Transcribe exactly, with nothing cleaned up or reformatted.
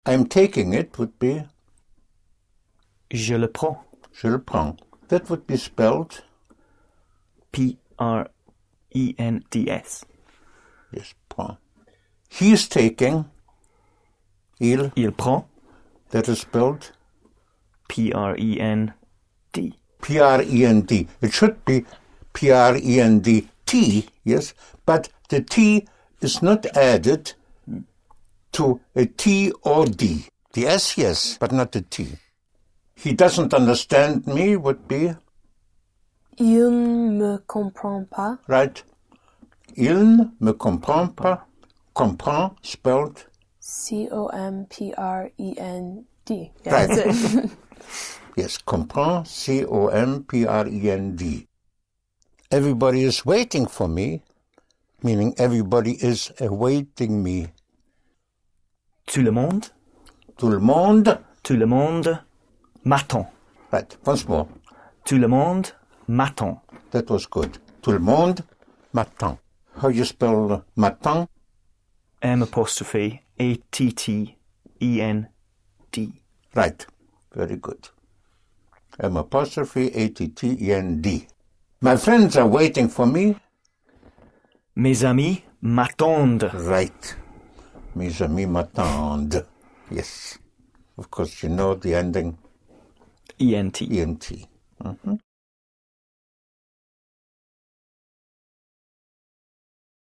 I'm taking it would be Je le prends. Je le prends. That would be spelled P R E N D S. Yes, prend. He's taking Il. Il prend. That is spelled P R E N D. P R E N D. It should be P R E N D T, yes, but the T is not added to a T or D. The S, yes, but not the T. He doesn't understand me would be Il me comprend pas. right. Il ne me comprend pas. Comprend spelled C O M P R E N D. Yeah, right. that's it. Yes, comprend, C O M P R E N D. Everybody is waiting for me, meaning everybody is awaiting me. Tout le monde. Tout le monde. Tout le monde m'attend. Right, once more. Tout le monde m'attend. That was good. Tout le monde m'attend. How you spell m'attend? M apostrophe A T T E N D. Right, very good. M apostrophe A T T E N D. My friends are waiting for me. Mes amis m'attendent. Right. Mes amis m'attendent. Yes. Of course, you know the ending E N T. E N T. Mm-hmm.